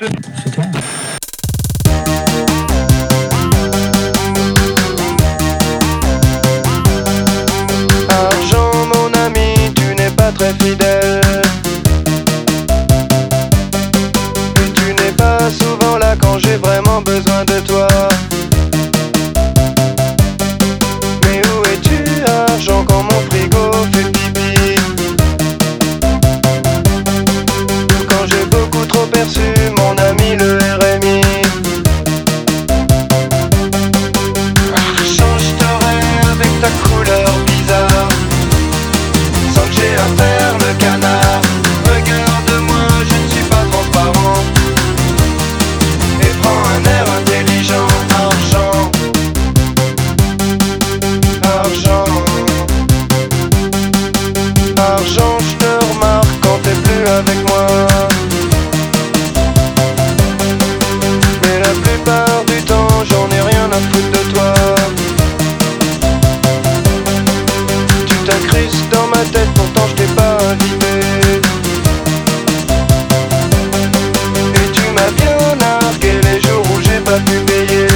plus. C'est clair. Argent, mon ami, tu n'es pas très fidèle. Et tu n'es pas souvent là quand j'ai vraiment besoin de toi. Mais où es-tu, argent, quand mon frigo fait pipi? Ou quand j'ai beaucoup trop perçu, mon ami le RMI. Change d'horaire avec ta couleur bizarre, sans que j'ai à faire le canard. Regarde-moi, je ne suis pas transparent. Et prends un air intelligent. Argent, argent, argent, je te remarque quand t'es plus avec moi. Mais la plupart du temps, j'en ai rien à foutre de toi. Tu t'incrustes dans ma tête, pourtant je t'ai pas invité. Et tu m'as bien nargué les jours où j'ai pas pu payer.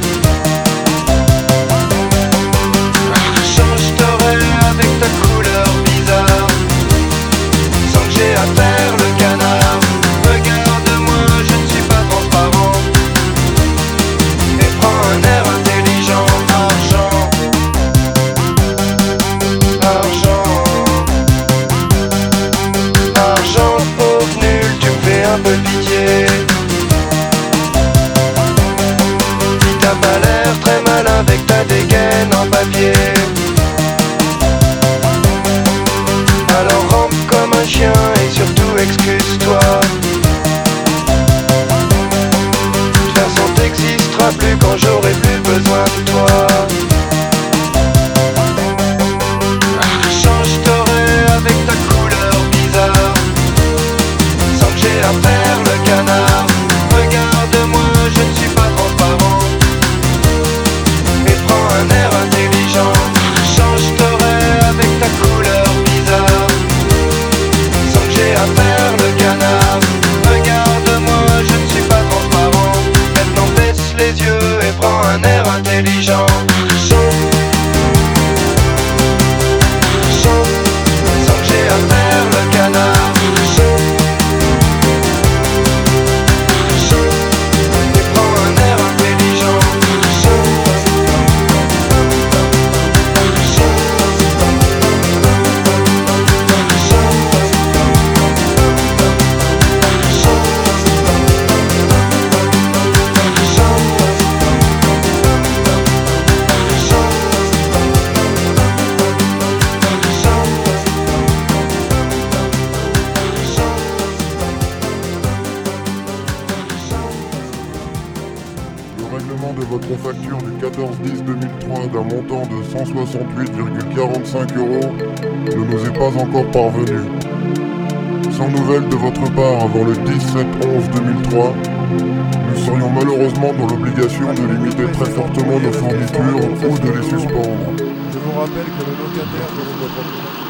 Change d'horaire avec ta couleur bizarre, sans que j'ai à faire le canard. Regarde-moi, je ne suis pas transparent. Et prends un air intelligent. Argent, argent, argent, pauvre nul, tu me fais un peu pitié. Dis t'as pas l'air très malin avec ta dégaine en papier. Alors rampe comme un chien et surtout excuse-toi. De toute façon t'existeras plus quand j'aurai plus besoin de toi. Change d'horaire avec ta couleur bizarre, sans que j'ai à faire le canard. Regarde-moi, je ne suis pas transparent. Et prends un air intelligent. Change d'horaire avec ta couleur bizarre, sans que j'ai à faire le canard. Regarde-moi, je ne suis pas transparent. Maintenant baisse les yeux et prends un air intelligent. Sans que j'ai à faire le canard. Et prends un air intelligent. Le règlement de votre facture du 14-10-2003 d'un montant de 168,45 € ne nous est pas encore parvenu. Sans nouvelles de votre part avant le 17-11-2003, nous serions malheureusement dans l'obligation de limiter très fortement nos fournitures ou de les suspendre. Je vous rappelle que le locataire de votre